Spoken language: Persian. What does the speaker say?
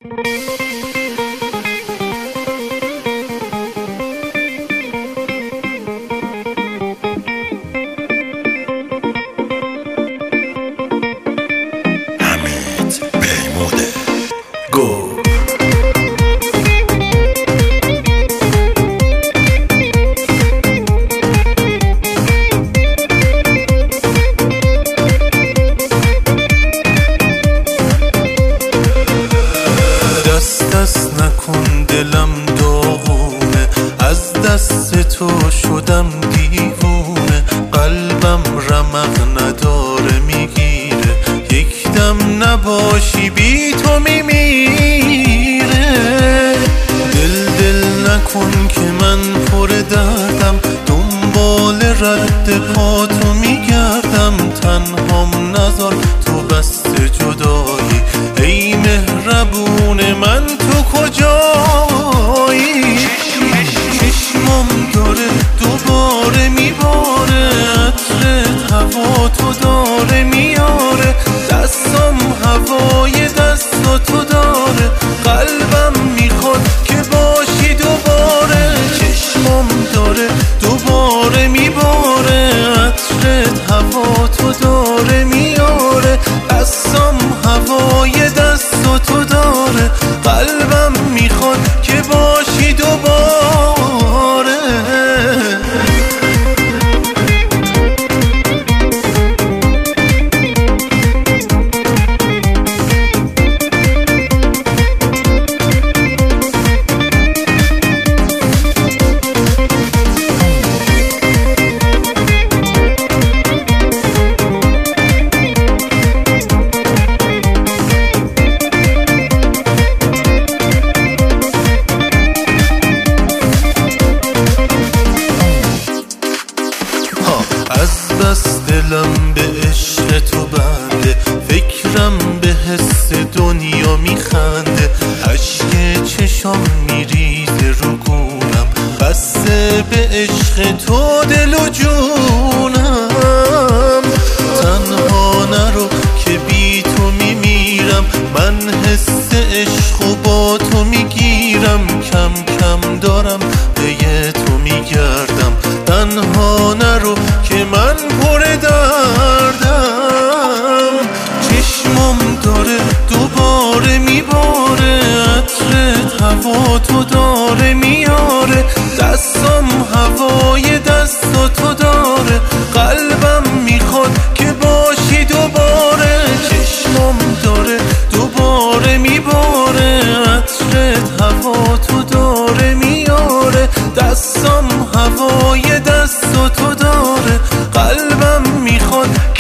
دست نکن دلم داغونه، از دست تو شدم دیوونه. قلبم رمق نداره میگیره، یک دم نباشی بی تو میمیره. دل نکن که من پر دردم، دنبال رد پا تو میگردم. تنهام نذار تو بست جدایی، ای مهربون من تو کجایی؟ چشمم داره دوباره میباره، عطرت هوا تو داره میاره. دستم هوای دست تو داره، قلبم میخواد که باشی دوباره. چشمم داره دوباره میباره، عطرت هوا تو داره میاره. دستم هوای دست تو داره، قلبم میخواد که باشی دوباره. از بس دلم به عشق تو بنده، فکرم به حس دنیا میخنده. اشک چشام میریزه رو گونم، بسته به عشق تو دل و جونم. تنها نرو که بی تو میمیرم، من حس عشق و با تو میگیرم. کم کم دارم به تو میگردم، تنها نرو که من پر دردم. چشمم داره دوباره میباره، عطرت هوا تو داره میاره. دستم هوای دست تو داره، قلبم میخواد که باشی دوباره. چشمم داره دوباره میباره، عطرت هوا تو داره میاره. دستم هوای دست تو داره، قلبم میخواد